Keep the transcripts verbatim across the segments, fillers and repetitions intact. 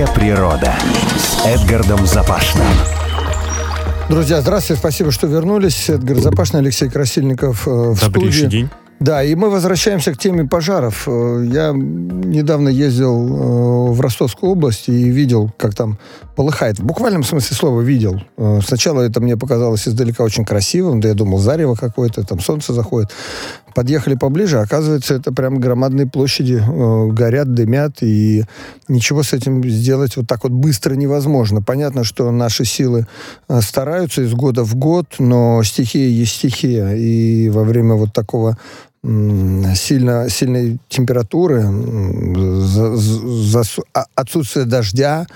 Дикая природа с Эдгардом Запашным. Друзья, здравствуйте, спасибо, что вернулись. Эдгар Запашный, Алексей Красильников в Добрейший студии. день. Да, и мы возвращаемся к теме пожаров. Я недавно ездил в Ростовскую область и видел, как там полыхает. В буквальном смысле слова видел. Сначала это мне показалось издалека очень красивым, да я думал, зарево какое-то, там солнце заходит. Подъехали поближе, оказывается, это прям громадные площади горят, дымят, и ничего с этим сделать вот так вот быстро невозможно. Понятно, что наши силы стараются из года в год, но стихия есть стихия, и во время вот такого сильно, сильной температуры, за, за, отсутствие дождя,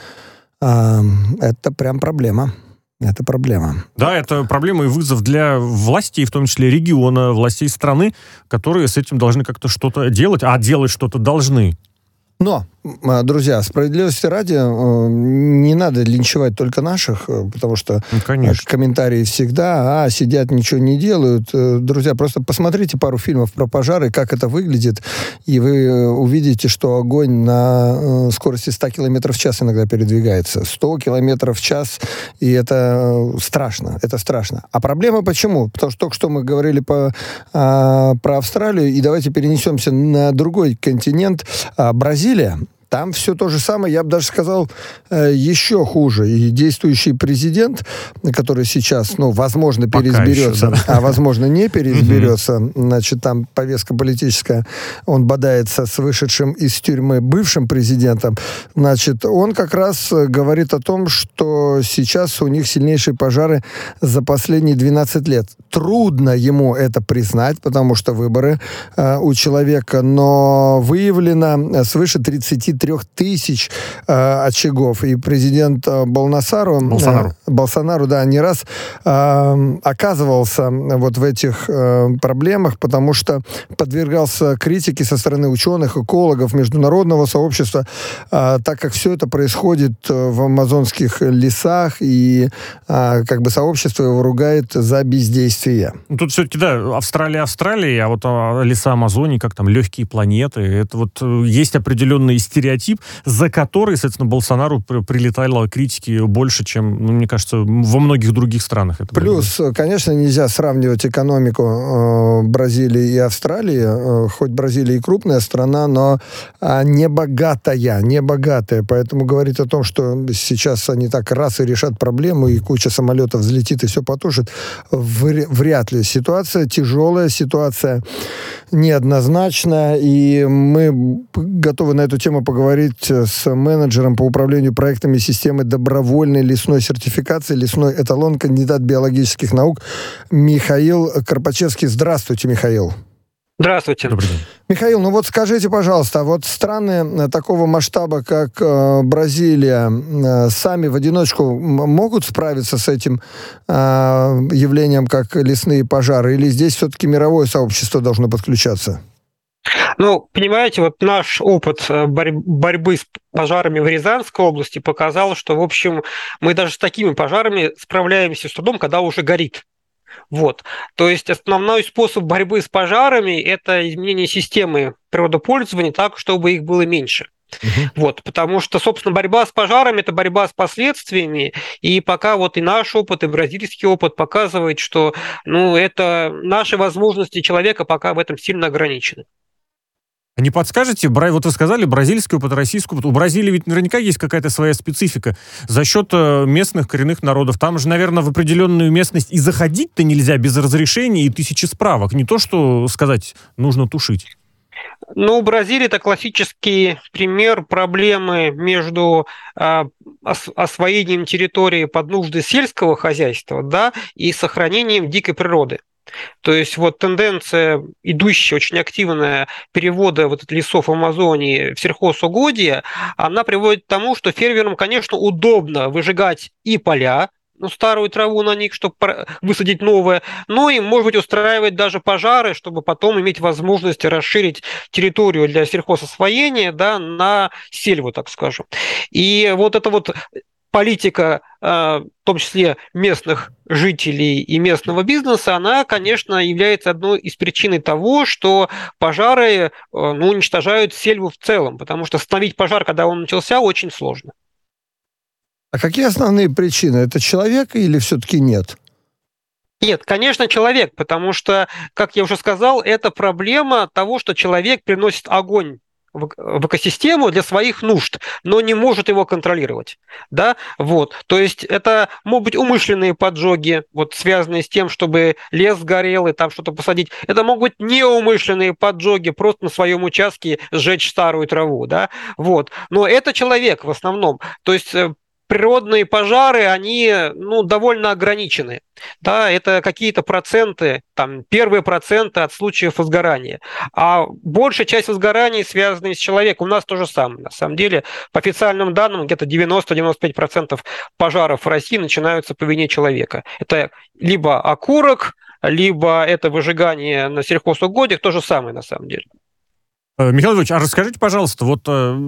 это прям проблема. Это проблема. Да, это проблема и вызов для властей, в том числе региона, властей страны, которые с этим должны как-то что-то делать, а делать что-то должны. Но, друзья, справедливости ради, не надо линчевать только наших, потому что ну, комментарии всегда, а, сидят, ничего не делают. Друзья, просто посмотрите пару фильмов про пожары, как это выглядит, и вы увидите, что огонь на скорости сто километров в час иногда передвигается. сто километров в час, и это страшно, это страшно. А проблема почему? Потому что только что мы говорили по, а, про Австралию, и давайте перенесемся на другой континент, а, Бразилия. Там все то же самое, я бы даже сказал, еще хуже. И действующий президент, который сейчас, ну, возможно, переизберется, еще, да. а возможно, не переизберется, значит, там повестка политическая, он бодается с вышедшим из тюрьмы бывшим президентом, значит, он как раз говорит о том, что сейчас у них сильнейшие пожары за последние двенадцать лет. Трудно ему это признать, потому что выборы э, у человека, но выявлено свыше тридцать три тысяч э, очагов. И президент э, Болнасару, Болсонару. Э, Болсонару, да, не раз э, оказывался вот в этих э, проблемах, потому что подвергался критике со стороны ученых, экологов, международного сообщества, э, так как все это происходит в амазонских лесах, и э, как бы сообщество его ругает за бездействие. Тут все-таки, да, Австралия, Австралия, а вот леса Амазонии, как там, легкие планеты, это вот есть определенный стереотип, за который, соответственно, Болсонару прилетало критики больше, чем, ну, мне кажется, во многих других странах. Это Плюс, было. Конечно, нельзя сравнивать экономику э, Бразилии и Австралии, э, хоть Бразилия и крупная страна, но э, не богатая, не богатая. Поэтому говорить о том, что сейчас они так раз и решат проблему, и куча самолетов взлетит и все потушит, вряд ли. Ситуация тяжелая, ситуация неоднозначная, и мы готовы на эту тему поговорить с менеджером по управлению проектами системы добровольной лесной сертификации, лесной эталон, кандидат биологических наук Михаил Карпачевский. Здравствуйте, Михаил. Здравствуйте. Добрый день. Михаил, ну вот скажите, пожалуйста, вот страны такого масштаба, как э, Бразилия, э, сами в одиночку могут справиться с этим э, явлением, как лесные пожары, или здесь все-таки мировое сообщество должно подключаться? Ну, понимаете, вот наш опыт борь- борьбы с пожарами в Рязанской области показал, что, в общем, мы даже с такими пожарами справляемся с трудом, когда уже горит. Вот. То есть основной способ борьбы с пожарами – это изменение системы природопользования так, чтобы их было меньше. Uh-huh. Вот, потому что, собственно, борьба с пожарами – это борьба с последствиями, и пока вот и наш опыт, и бразильский опыт показывает, что, ну, это наши возможности человека пока в этом сильно ограничены. Не подскажете, вот вы сказали, бразильский опыт, российский опыт. У Бразилии ведь наверняка есть какая-то своя специфика за счет местных коренных народов. Там же, наверное, в определенную местность и заходить-то нельзя без разрешения и тысячи справок. Не то, что сказать, нужно тушить. Ну, Бразилия – это классический пример проблемы между э, ос- освоением территории под нужды сельского хозяйства, да, и сохранением дикой природы. То есть вот тенденция, идущая очень активная, перевода вот лесов в Амазонии в сельхозугодия, она приводит к тому, что фермерам, конечно, удобно выжигать и поля, ну, старую траву на них, чтобы высадить новое, но им, может быть, устраивать даже пожары, чтобы потом иметь возможность расширить территорию для сельхозосвоения, да, на сельву, так скажем. И вот это вот политика, в том числе местных жителей и местного бизнеса, она, конечно, является одной из причин того, что пожары, ну, уничтожают сельву в целом, потому что остановить пожар, когда он начался, очень сложно. А какие основные причины? Это человек или все-таки нет? Нет, конечно, человек, потому что, как я уже сказал, это проблема того, что человек приносит огонь в в экосистему для своих нужд, но не может его контролировать. Да? Вот. То есть это могут быть умышленные поджоги, вот, связанные с тем, чтобы лес сгорел и там что-то посадить. Это могут быть неумышленные поджоги, просто на своем участке сжечь старую траву. Да? Вот. Но это человек в основном. То есть природные пожары, они, ну, довольно ограничены. Да, это какие-то проценты, там, первые проценты от случаев возгорания. А большая часть возгораний связана с человеком. У нас то же самое. На самом деле, по официальным данным, где-то девяносто-девяносто пять процентов пожаров в России начинаются по вине человека. Это либо окурок, либо это выжигание на сельхозугодиях, то же самое на самом деле. Михаил Львович, а расскажите, пожалуйста, вот э,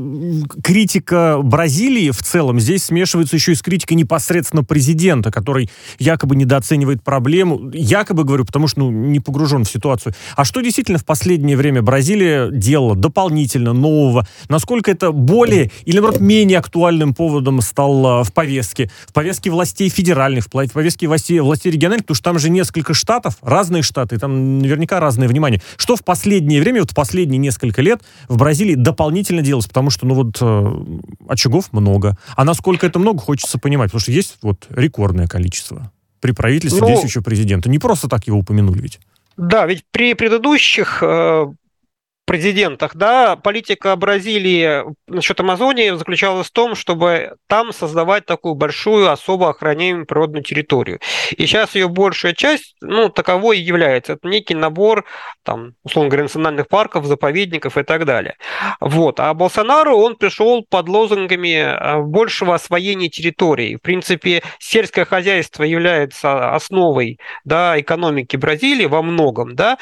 критика Бразилии в целом здесь смешивается еще и с критикой непосредственно президента, который якобы недооценивает проблему. Якобы, говорю, потому что ну, не погружен в ситуацию. А что действительно в последнее время Бразилия делала дополнительно, нового? Насколько это более или, наоборот, менее актуальным поводом стало в повестке? В повестке властей федеральных, в повестке властей, властей региональных, потому что там же несколько штатов, разные штаты, там наверняка разное внимание. Что в последнее время, вот в последние несколько лет в Бразилии дополнительно делалось, потому что, ну вот, э, очагов много. А насколько это много, хочется понимать, потому что есть вот рекордное количество при правительстве ну, действующего президента. Не просто так его упомянули ведь. Да, ведь при предыдущих э, президентах, да, политика Бразилии насчет Амазонии заключалась в том, чтобы там создавать такую большую, особо охраняемую природную территорию. И сейчас ее большая часть, ну, таковой и является. Это некий набор, там, условно говоря, национальных парков, заповедников и так далее. Вот. А Болсонару, он пришел под лозунгами большего освоения территорий. В принципе, сельское хозяйство является основой, да, экономики Бразилии во многом, да,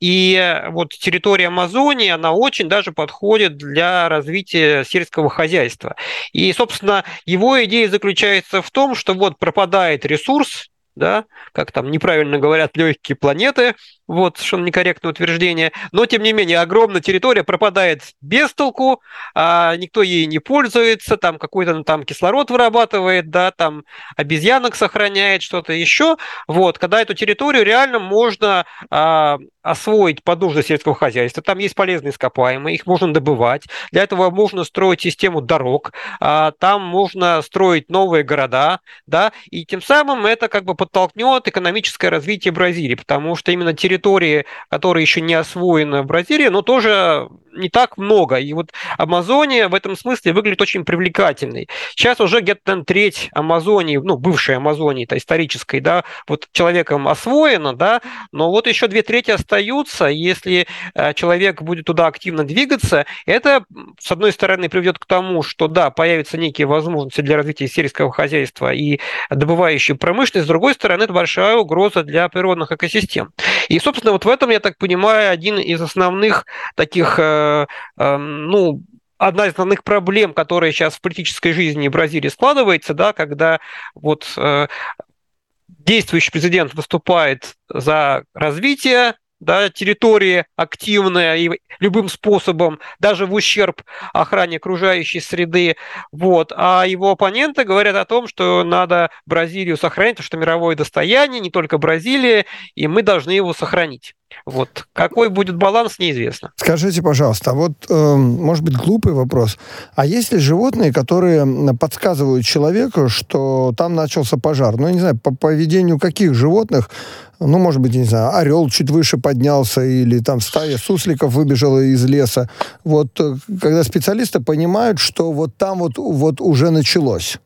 и вот территория Амазонии, она очень даже подходит для развития сельского хозяйства. И, собственно, его идея заключается в том, что вот пропадает ресурс, да, как там неправильно говорят, легкие планеты, вот, совершенно некорректное утверждение, но, тем не менее, огромная территория пропадает без толку, а никто ей не пользуется, там какой-то там кислород вырабатывает, да, там обезьянок сохраняет, что-то еще, вот, когда эту территорию реально можно а, освоить под нужды сельского хозяйства, там есть полезные ископаемые, их можно добывать, для этого можно строить систему дорог, а, там можно строить новые города, да, и тем самым это как бы подтолкнет экономическое развитие Бразилии, потому что именно территории, которые еще не освоены в Бразилии, но тоже не так много. И вот Амазония в этом смысле выглядит очень привлекательной. Сейчас уже где-то треть Амазонии, ну, бывшей Амазонии, то исторической, да, вот человеком освоена, да, но вот еще две трети остаются. Если человек будет туда активно двигаться, это, с одной стороны, приведет к тому, что, да, появятся некие возможности для развития сельского хозяйства и добывающей промышленности, с другой стороны, это большая угроза для природных экосистем. И, собственно, вот в этом, я так понимаю, один из основных таких, э, э, ну, одна из основных проблем, которая сейчас в политической жизни Бразилии складывается, да, когда вот э, действующий президент выступает за развитие, да, территории активная и любым способом, даже в ущерб охране окружающей среды. Вот. А его оппоненты говорят о том, что надо Бразилию сохранить, потому что мировое достояние, не только Бразилия, и мы должны его сохранить. Вот. Какой будет баланс, неизвестно. Скажите, пожалуйста, а вот, э, может быть, глупый вопрос. А есть ли животные, которые подсказывают человеку, что там начался пожар? Ну, я не знаю, по поведению каких животных, ну, может быть, не знаю, орел чуть выше поднялся или там стая сусликов выбежала из леса. Вот когда специалисты понимают, что вот там вот, вот уже началось.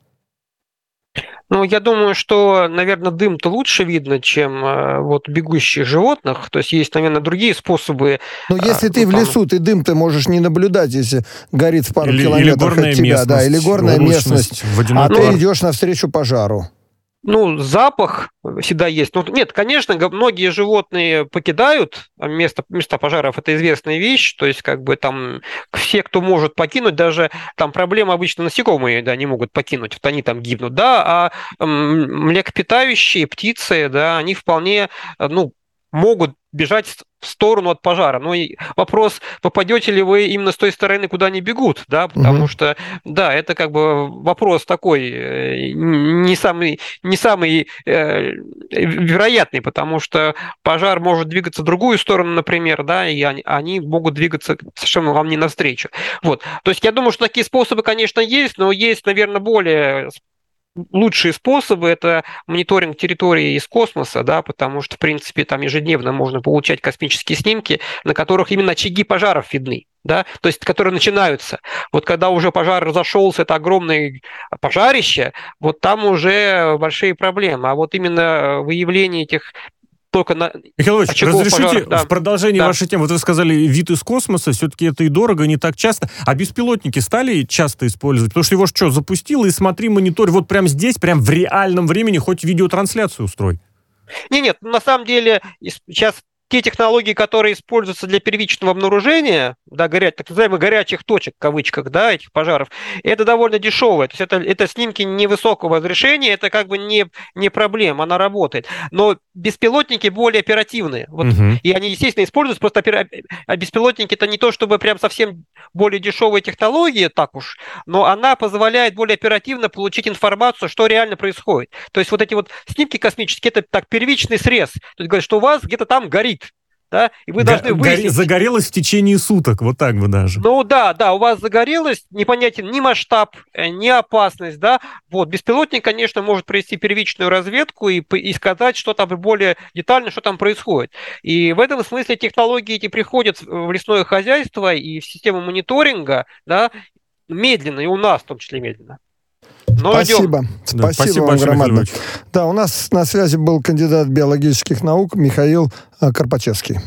Ну, я думаю, что, наверное, дым-то лучше видно, чем э, вот бегущих животных. То есть есть, наверное, другие способы. Но если э, ты ну, в там... лесу, ты дым ты можешь не наблюдать, если горит в пару или, километров или от тебя. Да, или горная местность, а ты идешь навстречу пожару. Ну, запах всегда есть. Ну, нет, конечно, многие животные покидают место, места пожаров, это известная вещь, то есть как бы там все, кто может покинуть, даже там проблема обычно насекомые, да, не могут покинуть, вот они там гибнут, да, а м- млекопитающие, птицы, да, они вполне, ну, могут бежать в сторону от пожара. Но и вопрос, попадете ли вы именно с той стороны, куда они бегут, да, потому угу. что, да, это как бы вопрос такой не самый, не самый э, вероятный, потому что пожар может двигаться в другую сторону, например, да, и они, они могут двигаться совершенно вам не навстречу. Вот. То есть я думаю, что такие способы, конечно, есть, но есть, наверное, более лучшие способы – это мониторинг территории из космоса, да, потому что, в принципе, там ежедневно можно получать космические снимки, на которых именно очаги пожаров видны, да, то есть которые начинаются. Вот когда уже пожар разошелся, это огромное пожарище, вот там уже большие проблемы. А вот именно выявление этих только на... Михаил Ильич, разрешите пожаров, да. в продолжении да. вашей темы, вот вы сказали, вид из космоса, все-таки это и дорого, не так часто, а беспилотники стали часто использовать? Потому что его что, запустил, и смотри, монитор, вот прямо здесь, прямо в реальном времени, хоть видеотрансляцию устрой. Нет, нет, на самом деле сейчас те технологии, которые используются для первичного обнаружения, да, горя... так называемых горячих точек, в кавычках, да, этих пожаров, это довольно дешевое. То есть это, это снимки невысокого разрешения, это как бы не, не проблема, она работает. Но беспилотники более оперативные. Вот, uh-huh. И они, естественно, используются, просто опера... а беспилотники это не то, чтобы прям совсем более дешевые технологии, так уж, но она позволяет более оперативно получить информацию, что реально происходит. То есть вот эти вот снимки космические, это так первичный срез. То есть говорят, что у вас где-то там горит. Да? И вы должны выяснить... Загорелось в течение суток, вот так бы даже. Ну да, да, у вас загорелось, непонятен ни масштаб, ни опасность, да. Вот, беспилотник, конечно, может провести первичную разведку и, и сказать, что там более детально, что там происходит. И в этом смысле технологии эти приходят в лесное хозяйство и в систему мониторинга, да, медленно, и у нас в том числе медленно. Но спасибо. Да, спасибо, спасибо вам громадно. Михаил. Да, у нас на связи был кандидат биологических наук Михаил Карпачевский.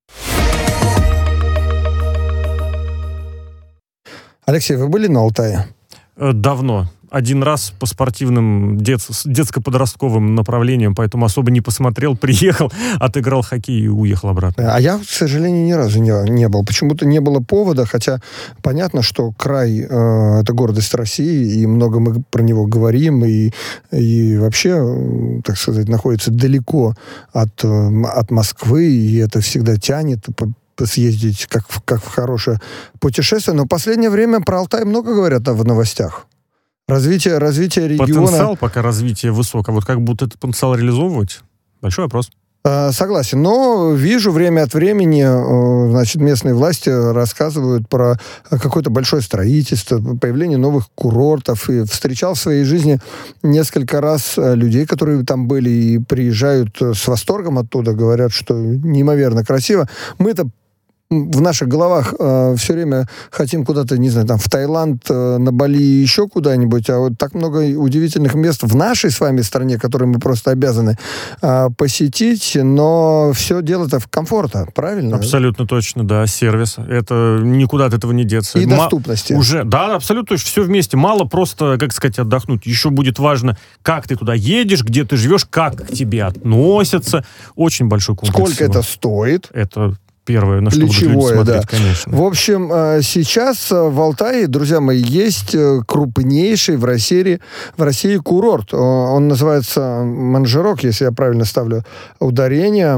Алексей, вы были на Алтае? Давно. Один раз по спортивным дет... детско-подростковым направлениям, поэтому особо не посмотрел, приехал, отыграл хоккей и уехал обратно. А я, к сожалению, ни разу не, не был. Почему-то не было повода, хотя понятно, что край э, — это гордость России, и много мы про него говорим, и, и вообще, так сказать, находится далеко от, от Москвы, и это всегда тянет съездить как, как в хорошее путешествие. Но в последнее время про Алтай много говорят в новостях. Развитие, развитие региона... Потенциал пока развития высок, а вот как будут этот потенциал реализовывать? Большой вопрос. Согласен, но вижу время от времени, значит, местные власти рассказывают про какое-то большое строительство, появление новых курортов, и встречал в своей жизни несколько раз людей, которые там были и приезжают с восторгом оттуда, говорят, что неимоверно красиво. Мы-то в наших головах э, все время хотим куда-то, не знаю, там, в Таиланд, э, на Бали, еще куда-нибудь, а вот так много удивительных мест в нашей с вами стране, которые мы просто обязаны э, посетить, но все дело-то в комфорте, правильно? Абсолютно точно, да, сервис. Это никуда от этого не деться. И Ма- доступности. Уже, да, абсолютно точно, все вместе. Мало просто, как сказать, отдохнуть. Еще будет важно, как ты туда едешь, где ты живешь, как к тебе относятся. Очень большой комплекс. Сколько всего. это стоит? Это... Первое, на что Ключевое, будут люди смотреть, да. конечно. В общем, сейчас в Алтае, друзья мои, есть крупнейший в России, в России курорт. Он называется Манжерок, если я правильно ставлю ударение.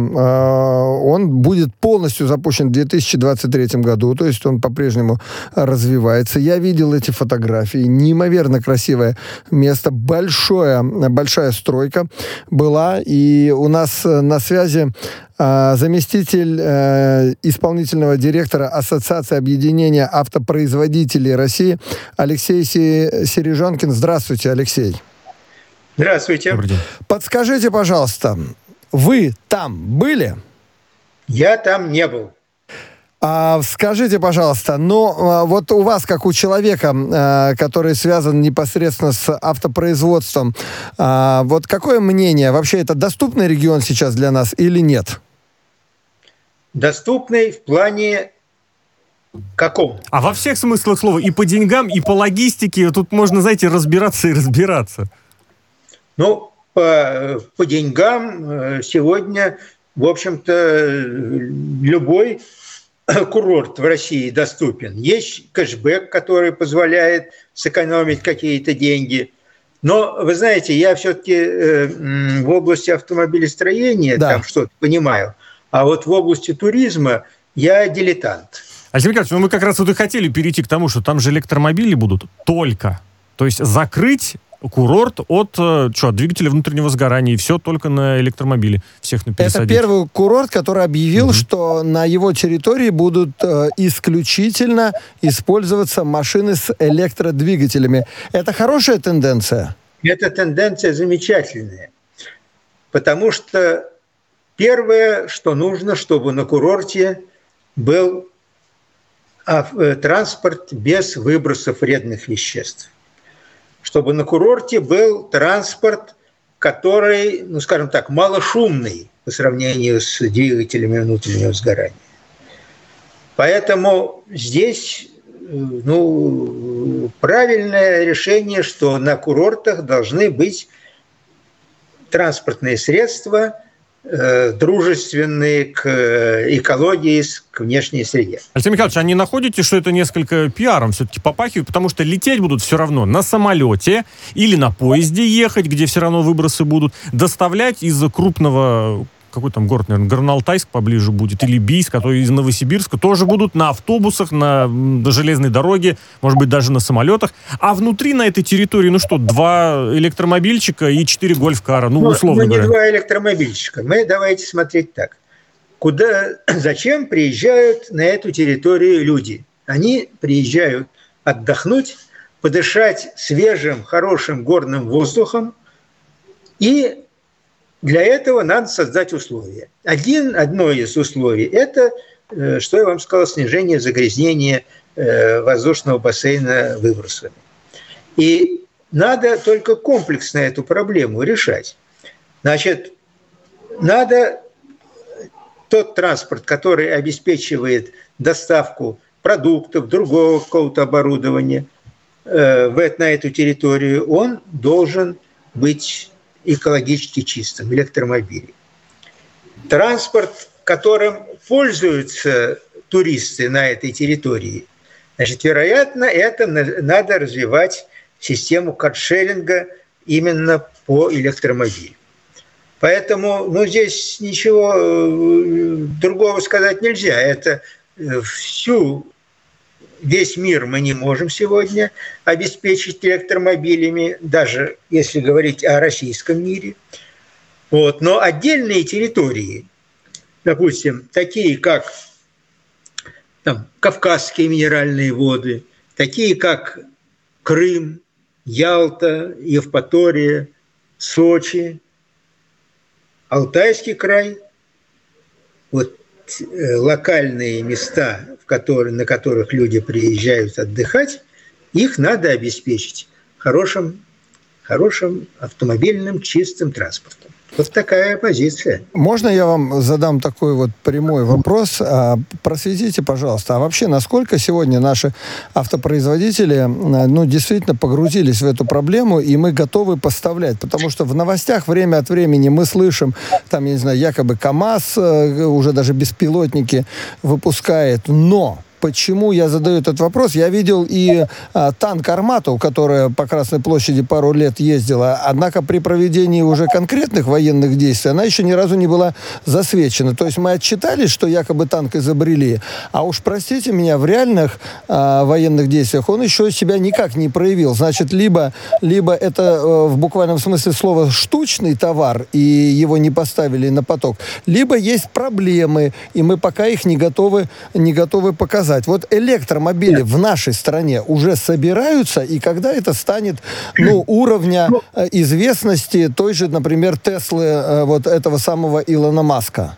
Он будет полностью запущен в две тысячи двадцать третьем году, то есть он по-прежнему развивается. Я видел эти фотографии. Неимоверно красивое место. Большое, большая стройка была. И у нас на связи заместитель э, исполнительного директора Ассоциации объединения автопроизводителей России Алексей Сережонкин. Здравствуйте, Алексей. Здравствуйте. Подскажите, пожалуйста, вы там были? Я там не был. А, скажите, пожалуйста, ну, вот у вас, как у человека, который связан непосредственно с автопроизводством, вот какое мнение? Вообще, это доступный регион сейчас для нас или нет? Доступный в плане каком? А во всех смыслах слова, и по деньгам, и по логистике, тут можно, знаете, разбираться и разбираться. Ну, по, по деньгам сегодня, в общем-то, любой курорт в России доступен. Есть кэшбэк, который позволяет сэкономить какие-то деньги. Но, вы знаете, я все-таки э, в области автомобилестроения, да, там что-то понимаю. А вот в области туризма я дилетант. Алексей Николаевич, ну мы как раз вот и хотели перейти к тому, что там же электромобили будут только. То есть закрыть курорт от что, от двигателя внутреннего сгорания, и все только на электромобиле. Всех на пересадить. Это первый курорт, который объявил, угу. что на его территории будут э, исключительно использоваться машины с электродвигателями. Это хорошая тенденция? Эта тенденция замечательная. Потому что первое, что нужно, чтобы на курорте был транспорт без выбросов вредных веществ. Чтобы на курорте был транспорт, который, ну, скажем так, малошумный по сравнению с двигателями внутреннего сгорания. Поэтому здесь, ну, правильное решение, что на курортах должны быть транспортные средства, э, дружественные к экологии, к внешней среде. Алексей Михайлович, а не находите, что это несколько пиаром все-таки попахивает? Потому что лететь будут все равно на самолете или на поезде ехать, где все равно выбросы будут, доставлять из крупного... Какой там город, наверное, Горно-Алтайск поближе будет, или Бийск, а то из Новосибирска, тоже будут на автобусах, на, на железной дороге, может быть, даже на самолетах. А внутри на этой территории, ну что, два электромобильчика и четыре гольф-кара, ну, ну условно мы говоря. Не два электромобильчика. Мы давайте смотреть так. Куда, зачем приезжают на эту территорию люди? Они приезжают отдохнуть, подышать свежим, хорошим горным воздухом, и для этого надо создать условия. Один, одно из условий – это, что я вам сказал, снижение загрязнения воздушного бассейна выбросами. И надо только комплексно эту проблему решать. Значит, надо тот транспорт, который обеспечивает доставку продуктов, другого какого-то оборудования на эту территорию, он должен быть экологически чистым, электромобили. Транспорт, которым пользуются туристы на этой территории, значит, вероятно, это надо развивать систему каршеринга именно по электромобилю. Поэтому, ну, здесь ничего другого сказать нельзя. Это всю Весь мир мы не можем сегодня обеспечить электромобилями, даже если говорить о российском мире. Вот. Но отдельные территории, допустим, такие как там, Кавказские минеральные воды, такие как Крым, Ялта, Евпатория, Сочи, Алтайский край, вот локальные места, в которые, на которых люди приезжают отдыхать, их надо обеспечить хорошим, хорошим автомобильным чистым транспортом. Вот такая позиция. Можно я вам задам такой вот прямой вопрос? Просветите, пожалуйста, а вообще насколько сегодня наши автопроизводители, ну, действительно погрузились в эту проблему, и мы готовы поставлять? Потому что в новостях время от времени мы слышим, там, я не знаю, якобы КАМАЗ, уже даже беспилотники выпускает, но... Почему я задаю этот вопрос? Я видел и а, танк «Армату», которая по Красной площади пару лет ездила, однако при проведении уже конкретных военных действий она еще ни разу не была засвечена. То есть мы отчитались, что якобы танк изобрели, а уж, простите меня, в реальных а, военных действиях он еще себя никак не проявил. Значит, либо, либо это а, в буквальном смысле слова штучный товар, и его не поставили на поток, либо есть проблемы, и мы пока их не готовы, не готовы показать. Вот электромобили Нет. в нашей стране уже собираются, и когда это станет, ну, уровня э, известности той же, например, Теслы, э, вот этого самого Илона Маска?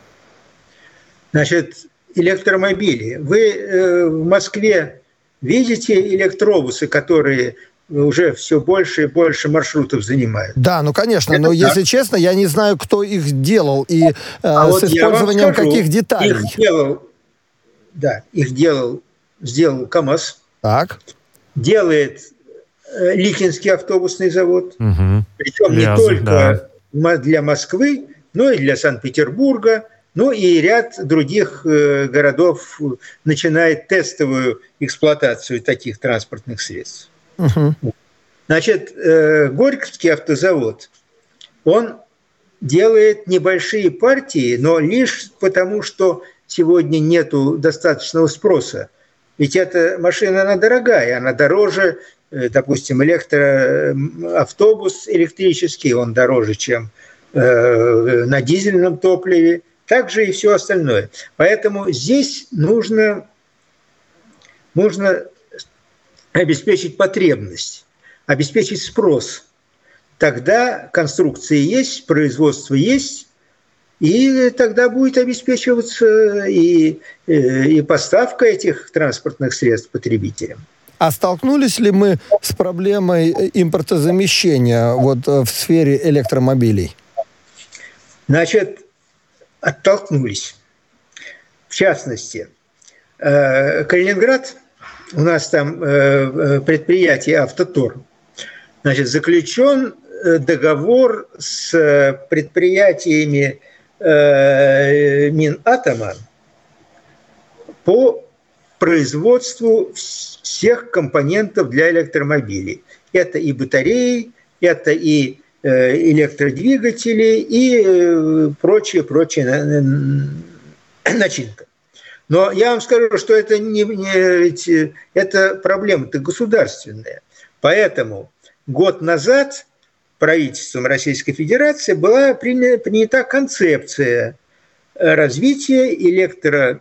Значит, электромобили. Вы э, в Москве видите электробусы, которые уже все больше и больше маршрутов занимают? Да, ну, конечно, это но, так. Если честно, я не знаю, кто их делал и э, а с вот использованием скажу, каких деталей. Их делал Да, их делал, сделал КАМАЗ. Так. Делает э, Ликинский автобусный завод. Угу. Причем Ляз, не только да. для Москвы, но и для Санкт-Петербурга, ну и ряд других э, городов начинает тестовую эксплуатацию таких транспортных средств. Угу. Значит, э, Горьковский автозавод, он делает небольшие партии, но лишь потому, что сегодня нету достаточного спроса. Ведь эта машина, она дорогая, она дороже, допустим, электроавтобус электрический, он дороже, чем э, на дизельном топливе, также и все остальное. Поэтому здесь нужно, нужно обеспечить потребность, обеспечить спрос. Тогда конструкции есть, производство есть, и тогда будет обеспечиваться и, и поставка этих транспортных средств потребителям. А столкнулись ли мы с проблемой импортозамещения вот в сфере электромобилей? Значит, оттолкнулись. В частности, Калининград, у нас там предприятие «Автотор», значит, заключен договор с предприятиями Минатома по производству всех компонентов для электромобилей. Это и батареи, это и электродвигатели, и прочее, прочее начинка. Но я вам скажу, что это, не, не, это проблема-то государственная. Поэтому год назад правительством Российской Федерации была принята концепция развития электро,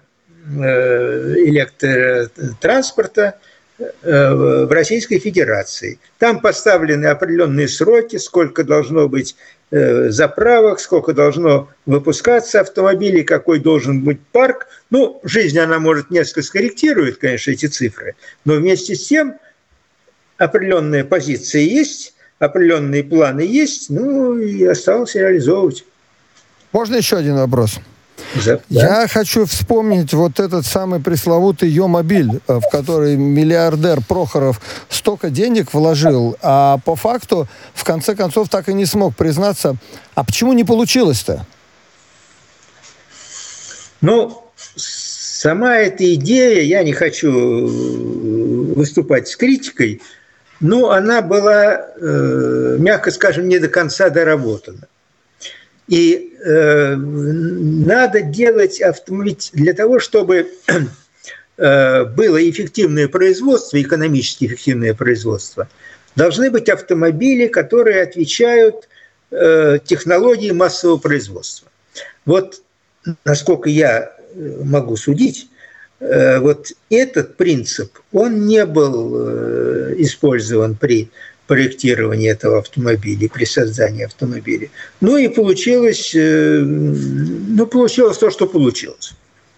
электротранспорта в Российской Федерации. Там поставлены определенные сроки, сколько должно быть заправок, сколько должно выпускаться автомобилей, какой должен быть парк. Ну, жизнь, она, может, несколько скорректирует, конечно, эти цифры, но вместе с тем определенная позиция есть, определенные планы есть, ну, и осталось реализовывать. Можно еще один вопрос? Да. Я хочу вспомнить вот этот самый пресловутый Е-мобиль, в который миллиардер Прохоров столько денег вложил, а по факту, в конце концов, так и не смог признаться. А почему не получилось-то? Ну, сама эта идея, я не хочу выступать с критикой, но она была, мягко скажем, не до конца доработана. И э, надо делать автомобиль для того, чтобы э, было эффективное производство, экономически эффективное производство. Должны быть автомобили, которые отвечают э, технологии массового производства. Вот, насколько я могу судить, э, вот этот принцип, он не был э, использован при проектирования этого автомобиля, при создании автомобиля. Ну и получилось, ну, получилось то, что получилось.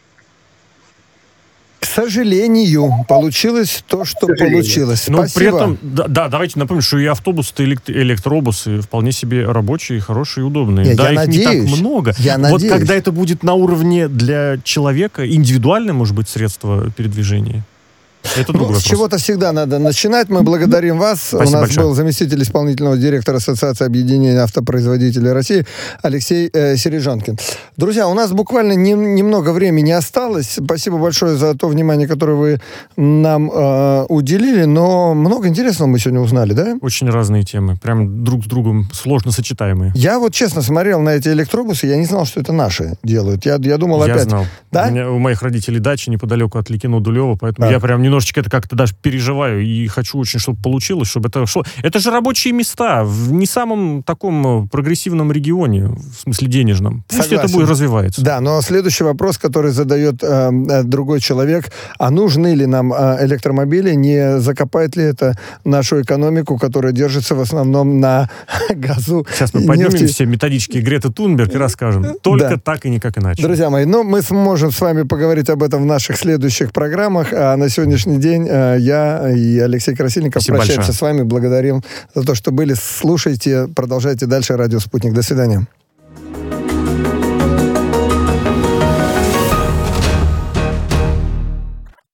К сожалению, получилось то, что получилось. Но Спасибо. При этом, да, да, давайте напомним, что и автобусы, и электробусы вполне себе рабочие, хорошие, удобные. Я, да, я их надеюсь, не так много. Я вот надеюсь. Когда это будет на уровне для человека, индивидуальное, может быть, средство передвижения? Это ну, с чего-то всегда надо начинать. Мы благодарим вас. Спасибо У нас большое. был заместитель исполнительного директора Ассоциации объединения автопроизводителей России Алексей э, Сережанкин. Друзья, у нас буквально не, немного времени осталось. Спасибо большое за то внимание, которое вы нам э, уделили. Но много интересного мы сегодня узнали, да? Очень разные темы. Прям друг с другом сложно сочетаемые. Я вот честно смотрел на эти электробусы, я не знал, что это наши делают. Я, я думал я опять... знал. Да? У, меня, у моих родителей дача неподалеку от Ликино-Дулева, поэтому да. я прям немножечко это как-то даже переживаю и хочу очень, чтобы получилось, чтобы это шло. Это же рабочие места в не самом таком прогрессивном регионе, в смысле денежном. Пусть Согласен. Это будет развиваться. Да, но следующий вопрос, который задает э, другой человек, а нужны ли нам э, электромобили, не закопает ли это нашу экономику, которая держится в основном на газу? Сейчас мы поднимем нефти. Все методички Греты Тунберг и расскажем. Только да. так и никак иначе. Друзья мои, ну мы сможем с вами поговорить об этом в наших следующих программах, а на сегодняшний день я и Алексей Красильников Спасибо прощаемся большое. С вами, благодарим за то, что были. Слушайте, продолжайте дальше «Радио Спутник». До свидания.